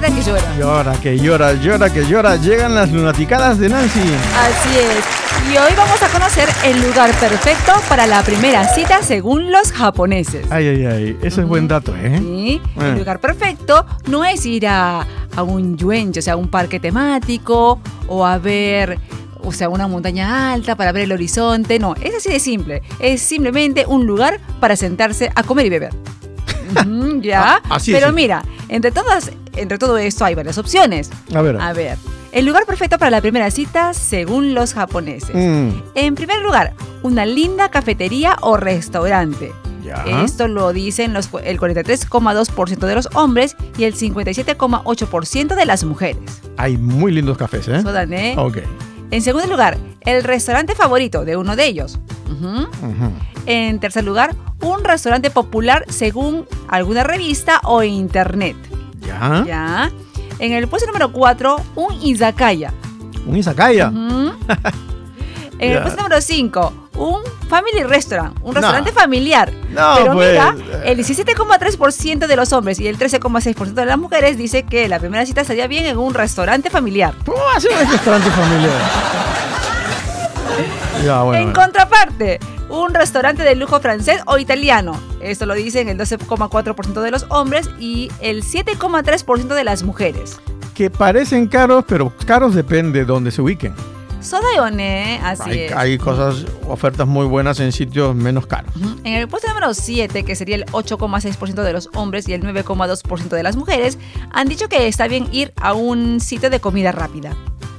que llora. Llora que llora. Llegan las lunaticadas de Nancy. Así es. Y hoy vamos a conocer el lugar perfecto para la primera cita según los japoneses. Ay. Ese es buen dato, ¿eh? Sí. El lugar perfecto no es ir a un yuenchi, o sea, un parque temático, o a ver, o sea, una montaña alta para ver el horizonte. No, es así de simple. Es simplemente un lugar para sentarse a comer y beber. ¿Ya? Así Pero es. mira, entre todo esto hay varias opciones. A ver. El lugar perfecto para la primera cita según los japoneses. En primer lugar, una linda cafetería o restaurante. Ya. Esto lo dicen el 43,2% de los hombres y el 57,8% de las mujeres. Hay muy lindos cafés, ¿eh? Sodan, ¿eh? Ok. En segundo lugar, el restaurante favorito de uno de ellos. En tercer lugar, un restaurante popular según alguna revista o internet. Ya. En el puesto número 4, un izakaya. ¿Un izakaya? En el puesto número 5, un family restaurant, un restaurante No. familiar. No, Pero pues. mira, el 17,3% de los hombres y el 13,6% de las mujeres dice que la primera cita estaría bien en un restaurante familiar. ¿Cómo va a ser un restaurante familiar? Ya, bueno. En contraparte, un restaurante de lujo francés o italiano. Esto lo dicen el 12,4% de los hombres y el 7,3% de las mujeres. Que parecen caros, pero caros depende de dónde se ubiquen. Sodayone, así es. Hay cosas, ofertas muy buenas en sitios menos caros. En el puesto número 7, que sería el 8,6% de los hombres y el 9,2% de las mujeres, han dicho que está bien ir a un sitio de comida rápida.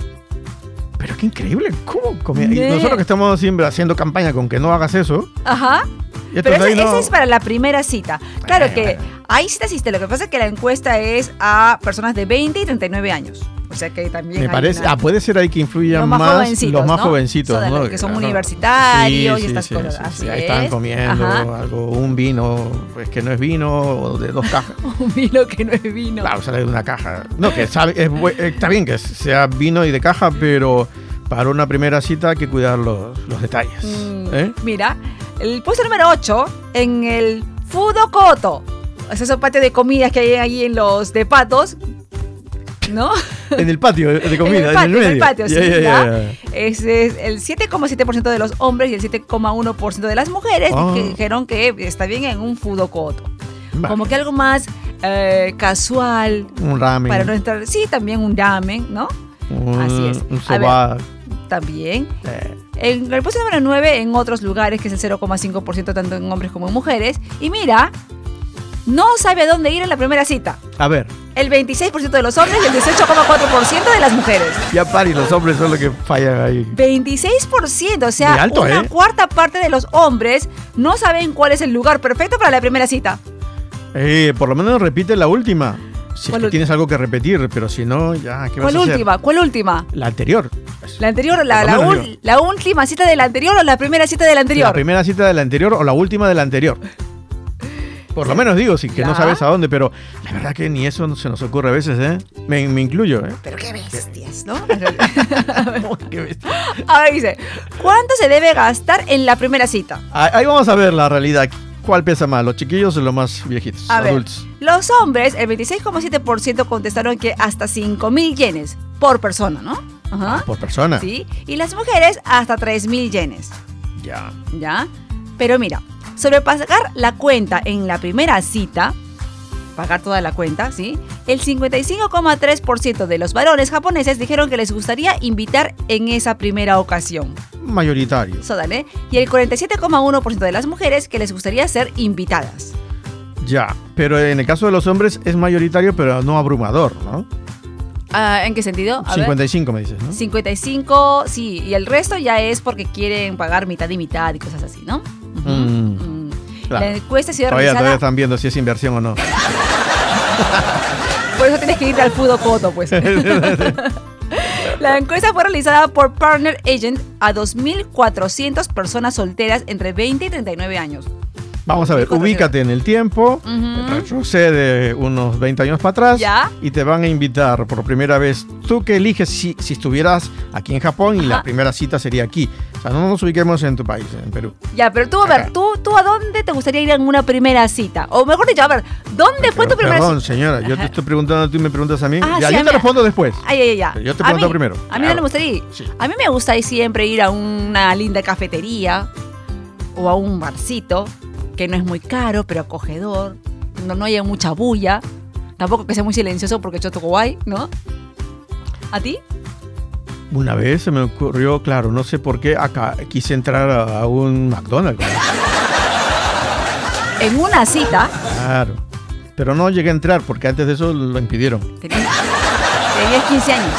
Pero qué increíble, ¿cómo comida? Y nosotros que estamos siempre haciendo campaña con que no hagas eso. Ajá. Y Pero ahí ese es para la primera cita. Claro que hay citas y citas. Lo que pasa es que la encuesta es a personas de 20 y 39 años. O sea que también me parece, puede ser ahí que influyan más los más jovencitos, ¿no? Los que son universitarios y estas cosas. Así ahí están comiendo un vino, pues que no es vino, o de 2 cajas. Un vino que no es vino. Claro, sale de una caja. No, que está bien que sea vino y de caja, pero para una primera cita hay que cuidar los detalles. Mira, el puesto número 8 en el Fudokoto. Esos patios de comidas que hay ahí en los de patos, ¿no? En el patio de comida, en el patio, sí. Ya. Ese es el 7,7% de los hombres y el 7,1% de las mujeres que dijeron que está bien en un Fudokoto. Como que algo más casual. Un ramen. Para no entrar. Sí, también un ramen, ¿no? Así es. Un soba. También. En el puesto número 9, en otros lugares, que es el 0,5% tanto en hombres como en mujeres. Y mira, no sabe a dónde ir en la primera cita. A ver. El 26% de los hombres y el 18,4% de las mujeres. Ya pari, los hombres son los que fallan ahí. 26%, o sea, alto, una cuarta parte de los hombres no saben cuál es el lugar perfecto para la primera cita. Por lo menos repite la última. Si es que tienes algo que repetir, pero si no, ya, ¿qué vas a hacer? ¿Cuál última? La anterior. La anterior, la última cita de la anterior o la primera cita de la anterior. La primera cita de la anterior o la última de la anterior. Por lo menos digo, sí, que no sabes a dónde, pero la verdad que ni eso se nos ocurre a veces, ¿eh? Me incluyo, ¿eh? Pero qué bestias, ¿no? Qué bestias. Ahora dice, ¿cuánto se debe gastar en la primera cita? Ahí vamos a ver la realidad. ¿Cuál pesa más, los chiquillos o los más viejitos, adultos? Los hombres, el 26,7% contestaron que hasta 5,000 yenes por persona, ¿no? Ajá. Por persona. Sí. Y las mujeres hasta 3,000 yenes. Ya. Pero mira, sobrepagar la cuenta en la primera cita, pagar toda la cuenta, ¿sí? El 55,3% de los varones japoneses dijeron que les gustaría invitar en esa primera ocasión. Mayoritario. Dale. Y el 47,1% de las mujeres que les gustaría ser invitadas. Ya, pero en el caso de los hombres es mayoritario, pero no abrumador, ¿no? ¿En qué sentido? 55 me dices, ¿no? 55, sí, y el resto ya es porque quieren pagar mitad y mitad y cosas así, ¿no? Claro. La encuesta ha sido realizada... Todavía están viendo si es inversión o no. Por eso tienes que irte al Fudokoto, pues. La encuesta fue realizada por Partner Agent a 2,400 personas solteras entre 20 y 39 años. Vamos a ver, ubícate en el tiempo, retrocede unos 20 años para atrás. ¿Ya? Y te van a invitar por primera vez. Tú que eliges si estuvieras aquí en Japón y la primera cita sería aquí. O sea, no nos ubiquemos en tu país, en Perú. Ya, pero tú, a ver, ¿tú a dónde te gustaría ir en una primera cita? O mejor dicho, a ver, ¿dónde fue tu primera cita? Perdón, señora, yo te estoy preguntando, tú me preguntas a mí. Ah, ya, sí, yo te respondo después. Ya. Yo te pregunto primero. A mí no me gustaría ir. Sí. A mí me gusta siempre ir a una linda cafetería o a un barcito que no es muy caro, pero acogedor. No haya mucha bulla. Tampoco que sea muy silencioso porque yo toco guay, ¿no? ¿A ti? Una vez se me ocurrió, claro, no sé por qué, acá quise entrar a un McDonald's. En una cita. Claro. Pero no llegué a entrar porque antes de eso lo impidieron. Tenías 15 años.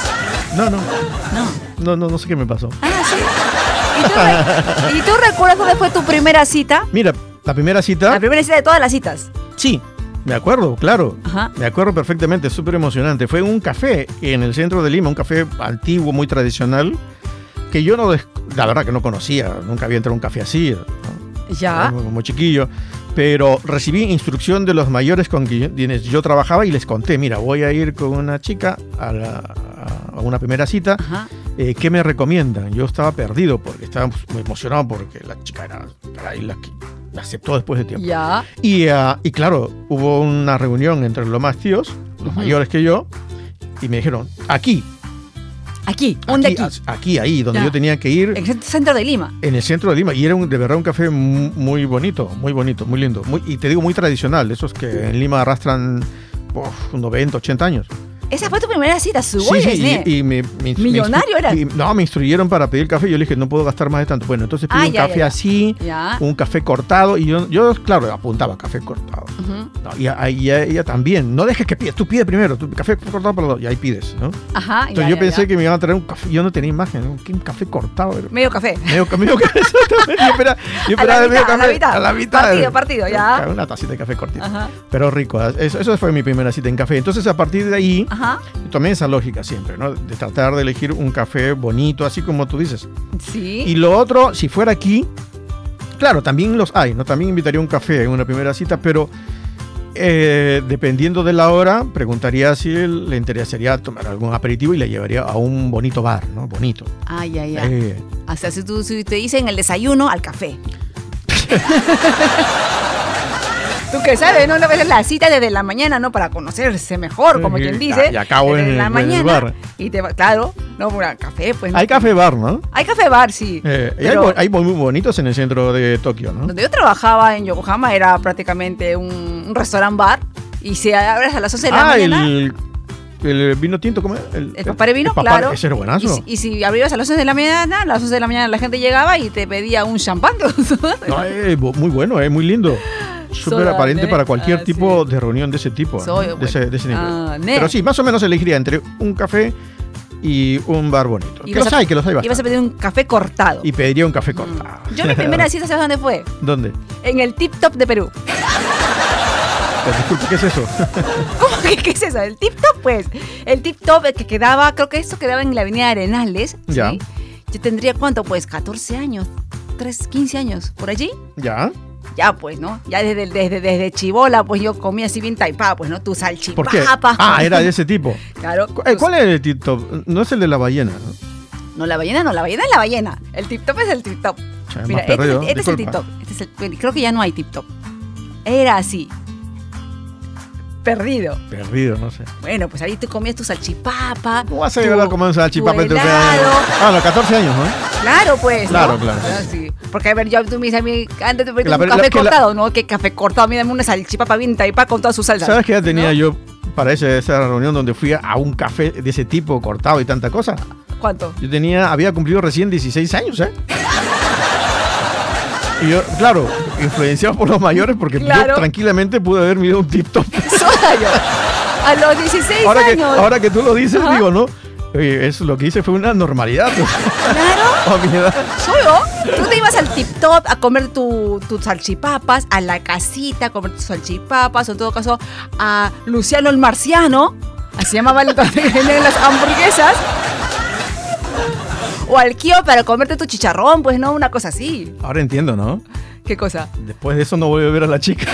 No sé qué me pasó. Ah, sí. ¿Y tú recuerdas dónde fue tu primera cita? Mira, la primera cita... La primera cita de todas las citas. Sí, me acuerdo, claro. Ajá. Me acuerdo perfectamente, súper emocionante. Fue en un café en el centro de Lima, un café antiguo, muy tradicional, que yo la verdad que no conocía, nunca había entrado a un café así, ¿no? Ya. Como chiquillo. Pero recibí instrucción de los mayores con quienes yo trabajaba y les conté, mira, voy a ir con una chica a una primera cita. Ajá. ¿Qué me recomiendan? Yo estaba perdido porque estaba muy emocionado porque la chica era la que me aceptó después de tiempo. Ya. Y claro, hubo una reunión entre los más tíos, los mayores que yo, y me dijeron, aquí, ahí, donde Ya. yo tenía que ir. En el centro de Lima. En el centro de Lima. Y era de verdad un café muy bonito, muy lindo. Y te digo, muy tradicional, esos que en Lima arrastran 90, 80 años. Esa fue tu primera cita, Sí, y ¿Millonario era? No, me instruyeron para pedir café. Yo le dije, no puedo gastar más de tanto. Bueno, entonces pedí un café así, un café cortado. Y yo, claro, apuntaba café cortado. No, y ella también. No dejes que pides, tú pides primero. Tu café cortado para los dos. Y ahí pides, ¿no? Ajá. Entonces yo pensé que me iban a traer un café. Yo no tenía imagen, ¿no? ¿Qué un café cortado? Medio café. Medio café. Yo esperaba de medio café. A la mitad. Partido, ya. Una tacita de café cortito. Ajá. Pero rico. Eso fue mi primera cita en café. Entonces, a partir de ahí, tomé esa lógica siempre, ¿no? De tratar de elegir un café bonito, así como tú dices. Sí. Y lo otro, si fuera aquí, claro, también los hay, ¿no? También invitaría un café en una primera cita, pero dependiendo de la hora, preguntaría si le interesaría tomar algún aperitivo y le llevaría a un bonito bar, ¿no? Bonito. Ya. O sea, si te dicen el desayuno, al café. Tú que sabes, ¿no? Una vez la cita desde la mañana, ¿no? Para conocerse mejor, como quien dice. Y acabo en la mañana. El bar. Y claro, no, para café, pues. Hay café bar, ¿no? Hay café bar, sí. Hay muy bonitos en el centro de Tokio, ¿no? Donde yo trabajaba en Yokohama era prácticamente un restaurant bar. Y se abres a las 11 de la mañana. El vino tinto, ¿cómo es? El papare vino, claro. Ese era buenazo. Y si abrías a las 11 de la mañana, la gente llegaba y te pedía un champán. No, muy bueno, muy lindo. Súper aparente para cualquier tipo de reunión de ese tipo, ¿no? de ese nivel. Pero sí, más o menos elegiría entre un café y un bar bonito. Que los hay bastante. Y vas a pedir un café cortado. Y pediría un café cortado. Yo mi primera cita, ¿sabes dónde fue? ¿Dónde? En el Tip Top de Perú. Pero, disculpe, ¿qué es eso? ¿Cómo que qué es eso? El Tip Top, pues. El Tip Top que quedaba, creo que esto quedaba en la avenida Arenales. Ya. ¿Sí? Yo tendría, ¿cuánto? Pues 14 años, 15 años, ¿por allí? Ya. Ya, pues, ¿no? Ya desde chibola, pues yo comía así bien taipada, pues, ¿no? Tu salchipapa. ¿Por qué? Era de ese tipo. Claro. ¿Cuál es el tip top? No es el de la ballena, ¿no? No, la ballena no, la ballena es la ballena. El tip top es el tip top. Mira, este es el tip top. Creo que ya no hay tip top. Era así. Perdido, no sé. Bueno, pues ahí tú comías tu salchipapa. ¿Cómo vas a llegar a comer un salchipapa en 13 años? Los 14 años, ¿no? Claro, pues. Claro, ¿no? claro. Sí. Porque, a ver, tú me dices a mí, antes de pedir un café cortado, ¿no? ¿Qué café cortado? A mí dame una salchipapa bien taipa con toda su salsa. ¿Sabes qué edad tenía yo para esa reunión donde fui a un café de ese tipo cortado y tanta cosa? ¿Cuánto? Yo había cumplido recién 16 años, ¿eh? Y yo, claro, influenciado por los mayores, porque yo tranquilamente pude haber midido un tip top. A los 16 años. Ahora que tú lo dices, digo, ¿no? Oye, eso lo que hice fue una normalidad. Claro. A mi edad. Solo. Tú te ibas al Tip Top a comer tus salchipapas, a la casita a comer tus salchipapas, o en todo caso a Luciano el Marciano, así llamaban las hamburguesas. O al Kio para comerte tu chicharrón, pues no, una cosa así. Ahora entiendo, ¿no? ¿Qué cosa? Después de eso no volví a ver a la chica.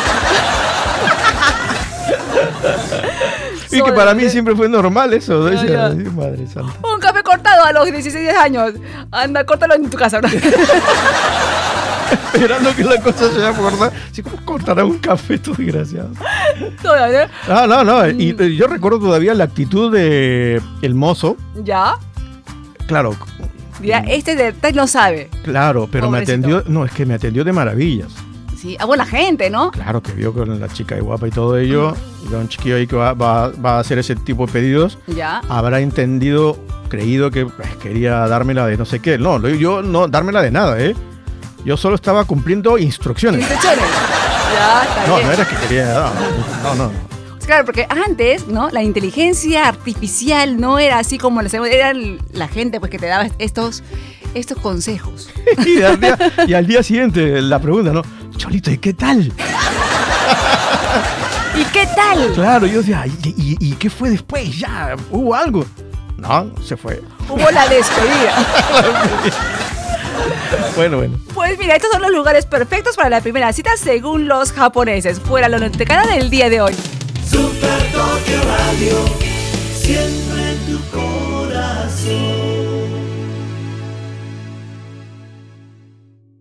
Y que para mí siempre fue normal eso. Decía, madre santa. Un café cortado a los 16 años. Anda, córtalo en tu casa, ¿no? Esperando que la cosa se vaya a cortar. Sí, ¿cómo cortará un café estos desgraciados? ¿Todavía? No. Y yo recuerdo todavía la actitud de el mozo. ¿Ya? Claro. Ya, este detalle no sabe. Claro, pero pobrecito. Me atendió de maravillas. Sí, buena gente, ¿no? Claro, que vio con la chica de guapa y todo ello. Y un chiquillo ahí que va a hacer ese tipo de pedidos. Ya. Habrá creído que quería dármela de no sé qué. No, yo no dármela de nada, ¿eh? Yo solo estaba cumpliendo instrucciones. ¿Instrucciones? Ya, está bien. No era que quería... No. Claro, porque antes, ¿no? La inteligencia artificial no era así como era la gente pues que te daba estos consejos. Y al día siguiente la pregunta, ¿no? Cholito, ¿y qué tal? ¿Y qué tal? Claro, yo decía, ¿y qué fue después? ¿Ya hubo algo? No, se fue. Hubo la despedida. Bueno. Pues mira, estos son los lugares perfectos para la primera cita según los japoneses. Fuera la noticiera del día de hoy. Super Tokio Radio, siempre en tu corazón.